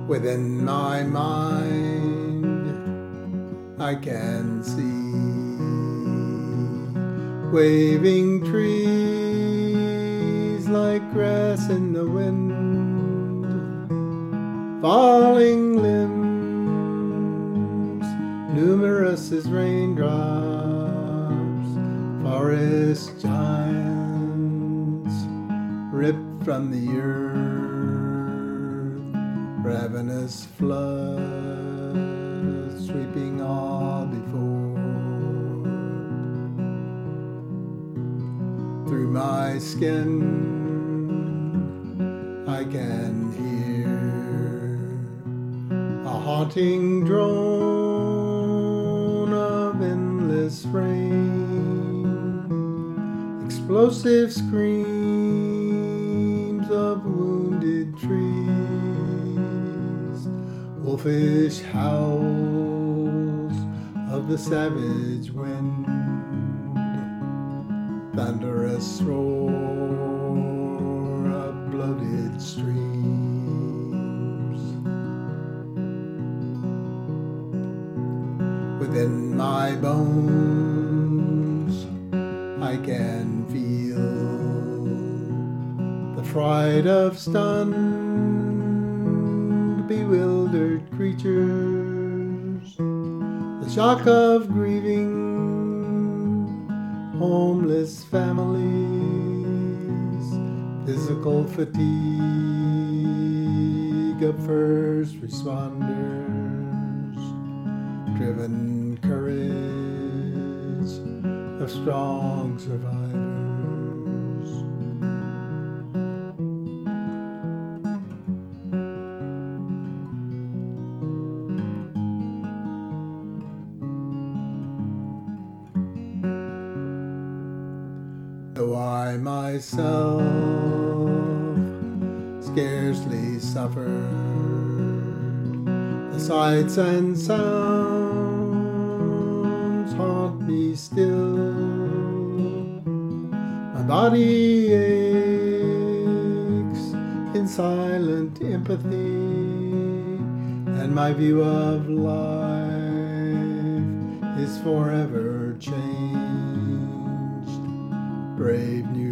Within my mind I can see waving trees like grass in the wind, falling limbs, numerous as raindrops, forest giants ripped from the earth, ravenous floods sweeping all before. Through my skin I can hear a haunting drone of endless rain, explosive screams of wounded trees, wolfish howls of the savage wind, thunderous roar of bloated streams. Within my bones I can feel the fright of stunned, bewildered creatures, the shock of grieving homeless families, physical fatigue of first responders, driven courage of strong survivors. Though I myself scarcely suffered, the sights and sounds haunt me still. My body aches in silent empathy, and my view of life is forever changed. Brave New